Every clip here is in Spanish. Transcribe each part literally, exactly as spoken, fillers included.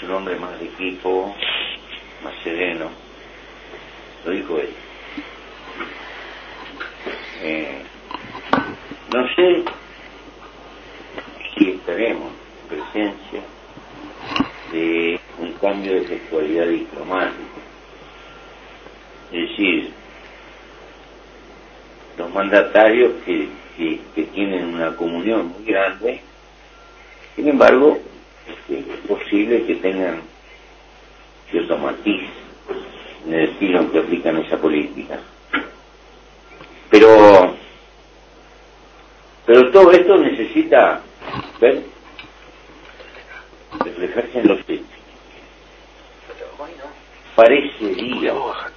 un hombre más de equipo, más sereno, lo dijo él. Eh, no sé si estaremos en presencia de un cambio de gestualidad diplomática. Es decir, los mandatarios que, que, que tienen una comunión muy grande, sin embargo, este, es posible que tengan cierto matiz en el estilo en que aplican esa política. Pero, pero todo esto necesita ver, reflejarse en los hechos. Parecería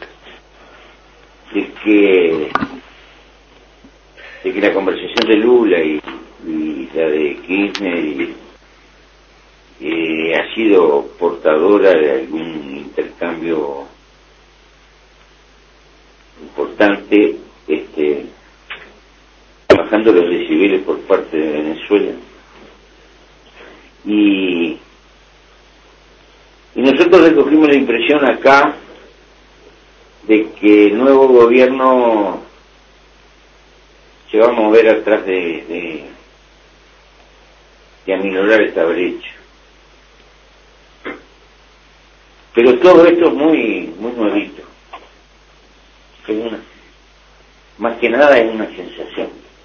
de que de que la conversación de Lula y, y la de Kirchner y, eh, ha sido portadora de algún intercambio importante, este, bajando los decibeles por parte de Venezuela. Y, y nosotros recogimos la impresión acá de que el nuevo gobierno se va a mover atrás de, de, de aminorar esta brecha. Pero todo esto es muy, muy nuevito. Es una, más que nada es una sensación.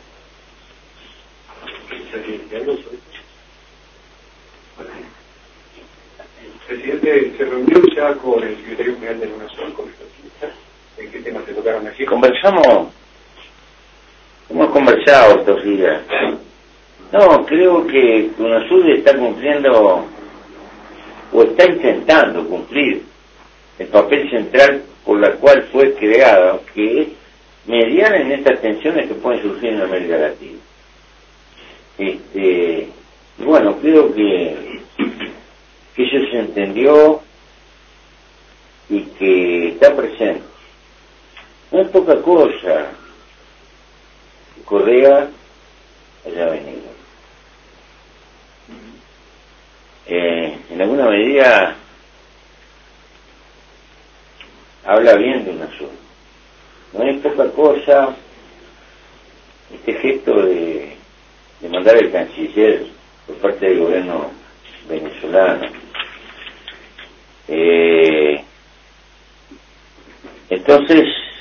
El presidente se reunió ya con el secretario general de la UNASUR, con el ¿en qué temas se tocaron aquí? Conversamos, hemos conversado estos días. No, creo que UNASUR está cumpliendo, o está intentando cumplir, el papel central por la cual fue creada, que es mediar en estas tensiones que pueden surgir en América Latina. Este, y bueno, creo que, que eso se entendió y que está presente. No es poca cosa que Correa haya venido. Eh, en alguna medida habla bien de UNASUR. No es poca cosa este gesto de, de mandar el canciller por parte del gobierno venezolano. Eh, entonces,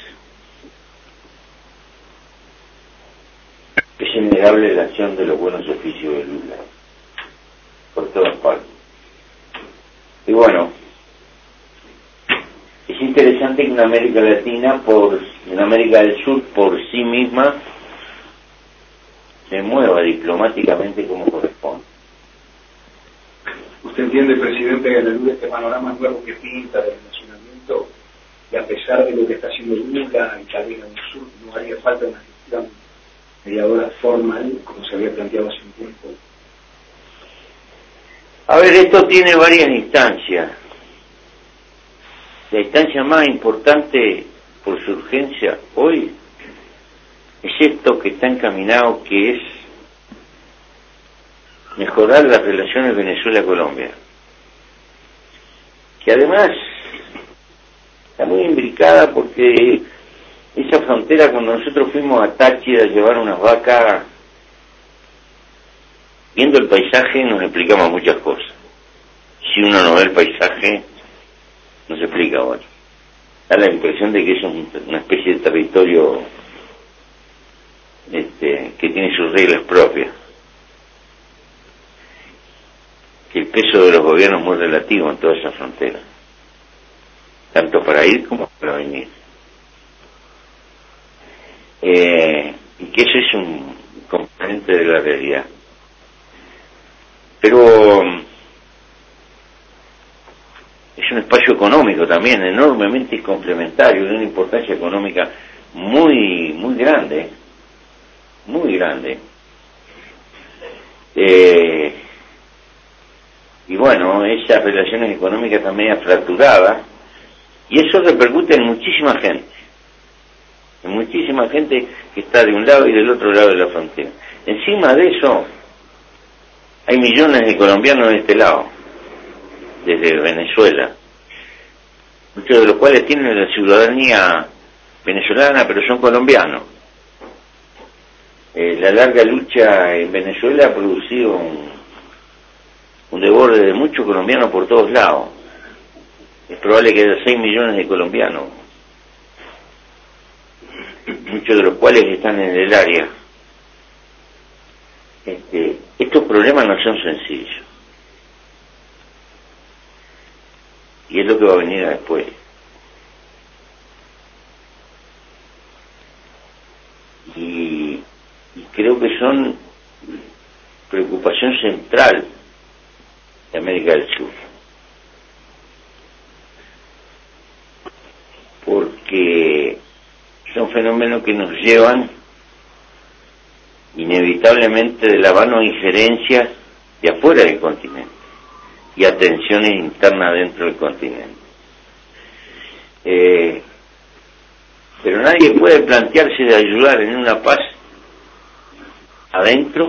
es innegable la acción de los buenos oficios de Lula, por todas partes. Y bueno, es interesante que en América Latina, por, en América del Sur, por sí misma, se mueva diplomáticamente como corresponde. ¿Usted entiende, presidente, que a la luz de este panorama nuevo que pinta del nacionamiento, y a pesar de lo que está haciendo Lula y tal vez en el sur, no haría falta una gestión mediadora formal, como se había planteado hace un tiempo? A ver, esto tiene varias instancias. La instancia más importante por su urgencia hoy es esto que está encaminado, que es mejorar las relaciones Venezuela-Colombia, que además está muy imbricada porque esa frontera, cuando nosotros fuimos a Táchira a llevar unas vacas, viendo el paisaje nos explicamos muchas cosas. Si uno no ve el paisaje, no se explica ahora. Da la impresión de que es un, una especie de territorio este, que tiene sus reglas propias. Que el peso de los gobiernos es muy relativo en toda esa frontera, tanto para ir como para venir. Eh, y que eso es un componente de la realidad. Pero es un espacio económico también enormemente complementario, de una importancia económica muy muy grande, muy grande. Eh, y bueno, esas relaciones económicas también fracturadas, y eso repercute en muchísima gente, en muchísima gente que está de un lado y del otro lado de la frontera. Encima de eso, hay millones de colombianos de este lado, desde Venezuela, muchos de los cuales tienen la ciudadanía venezolana, pero son colombianos. Eh, la larga lucha en Venezuela ha producido un, un desborde de muchos colombianos por todos lados. Es probable que haya seis millones de colombianos, muchos de los cuales están en el área. Este, estos problemas no son sencillos. Y es lo que va a venir después. Y, y creo que son preocupación central de América del Sur. Porque son fenómenos que nos llevan inevitablemente de la mano a injerencias de afuera del continente y a tensiones internas dentro del continente. Eh, pero nadie puede plantearse de ayudar en una paz adentro,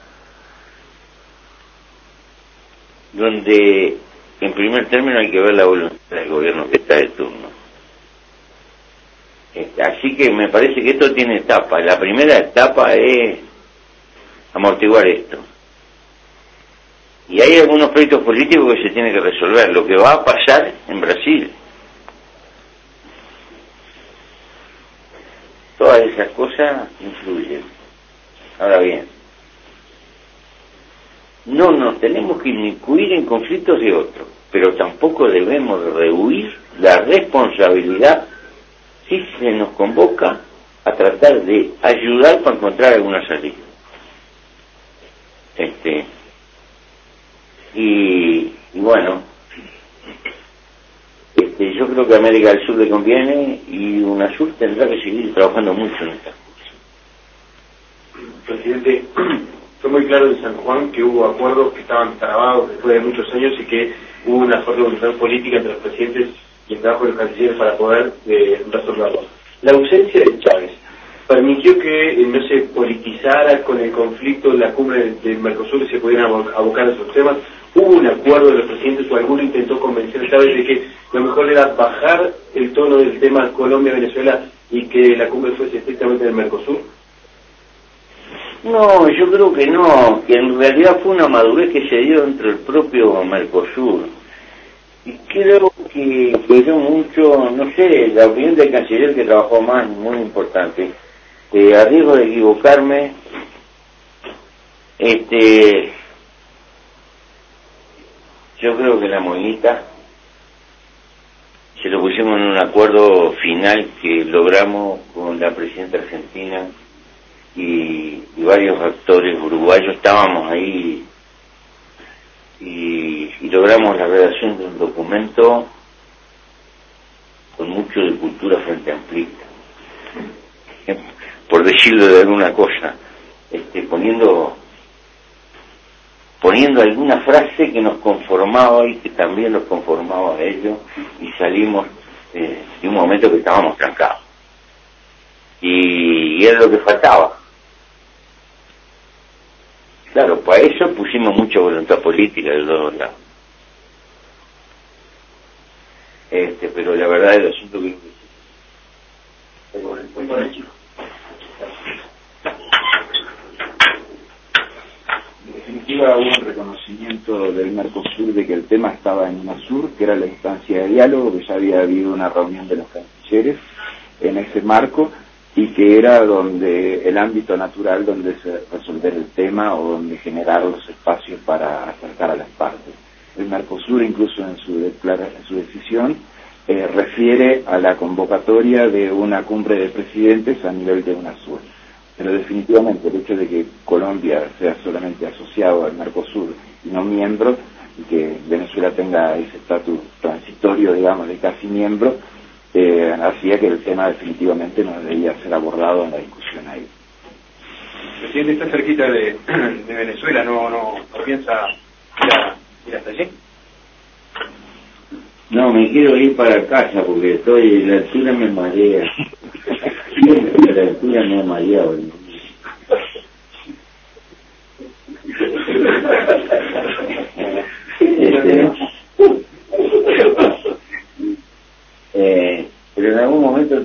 donde en primer término hay que ver la voluntad del gobierno que está de turno. Así que me parece que esto tiene etapas. La primera etapa es amortiguar esto. Y hay algunos proyectos políticos que se tienen que resolver. Lo que va a pasar en Brasil. Todas esas cosas influyen. Ahora bien, no nos tenemos que inmiscuir en conflictos de otros, pero tampoco debemos rehuir la responsabilidad si se nos convoca a tratar de ayudar para encontrar alguna salida. Este, y, y bueno, este, yo creo que a América del Sur le conviene y UNASUR tendrá que seguir trabajando mucho en estas cosas. Presidente, fue muy claro en San Juan que hubo acuerdos que estaban trabados después de muchos años y que hubo una fuerte voluntad política entre los presidentes y el trabajo de los cancilleres para poder eh, resolverlo. La ausencia de Chávez permitió que eh, no se politizara con el conflicto en la cumbre del, del Mercosur y se pudieran abocar a esos temas. ¿Hubo un acuerdo de los presidentes o alguno intentó convencer a Chávez de que lo mejor era bajar el tono del tema Colombia-Venezuela y que la cumbre fuese estrictamente del Mercosur? No, yo creo que no, que en realidad fue una madurez que se dio entre el propio Mercosur. Y creo que quedó mucho, no sé, la opinión del canciller que trabajó más, muy importante. Eh, a riesgo de equivocarme, este, yo creo que la monita se lo pusimos en un acuerdo final que logramos con la presidenta argentina y, y varios actores uruguayos. Estábamos ahí y, y logramos la redacción de un documento con mucho de cultura frente amplista, por decirlo de alguna cosa, este, poniendo poniendo alguna frase que nos conformaba y que también nos conformaba a ellos, y salimos eh, de un momento que estábamos trancados. Y, y era lo que faltaba. Claro, para eso pusimos mucha voluntad política de los dos lados. Este, pero la verdad el asunto que... Muy bueno, chico. En definitiva, hubo un reconocimiento del Mercosur de que el tema estaba en UNASUR, que era la instancia de diálogo, que ya había habido una reunión de los cancilleres en ese marco, y que era donde el ámbito natural donde se resolver el tema o donde generar los espacios para acercar a las partes. El Mercosur, incluso en su, declara, en su decisión, eh, refiere a la convocatoria de una cumbre de presidentes a nivel de UNASUR. Pero definitivamente el hecho de que Colombia sea solamente asociado al Mercosur y no miembro, y que Venezuela tenga ese estatus transitorio, digamos, de casi miembro, eh, hacía que el tema definitivamente no debía ser abordado en la discusión ahí. Presidente, está cerquita de, de Venezuela, ¿no, no, no piensa ir, a, ir hasta allí? No, me quiero ir para casa porque estoy, la altura me marea. La altura me marea, boludo. Este,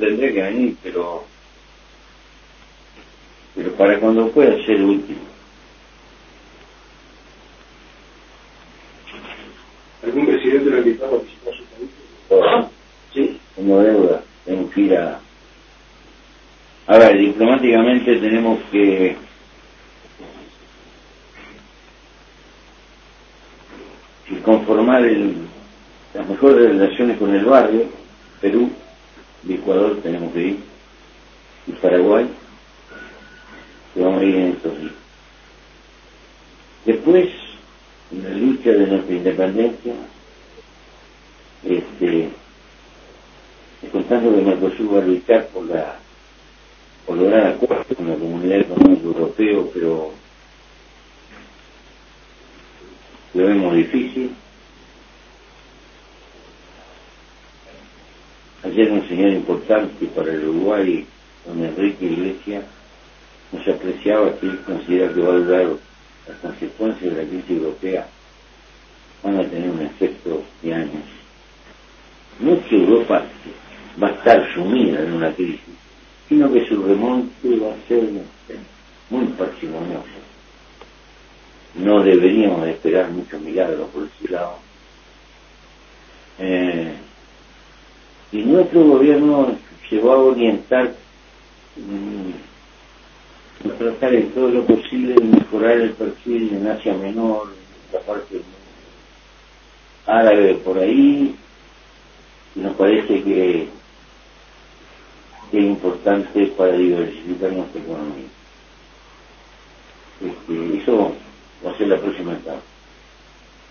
tendría que venir, pero pero para cuando pueda ser útil. ¿Algún presidente lo ha invitado a visitar su país? Oh, sí, tengo deuda, tengo que ir a... A ver, diplomáticamente tenemos que y conformar el, las mejores relaciones con el barrio. Perú y Ecuador tenemos que ir, y Paraguay, que vamos a ir en estos días. Después, en la lucha de nuestra independencia, este, contando que Mercosur va a luchar por la por lograr acuerdos con la Comunidad Económica Europea, pero lo vemos difícil. Ayer un señal importante para el Uruguay, don Enrique Iglesias, nos apreciaba que él considera que va a durar las consecuencias de la crisis europea, van a tener un efecto de años. No es que Europa va a estar sumida en una crisis, sino que su remonte va a ser muy parsimonioso. No deberíamos esperar muchos milagros por ese lado. Eh, y nuestro gobierno se va a orientar mmm, a tratar en todo lo posible de mejorar el perfil en Asia Menor, en esta parte del mundo árabe por ahí, y nos parece que, que es importante para diversificar nuestra economía. Este, eso va a ser la próxima etapa.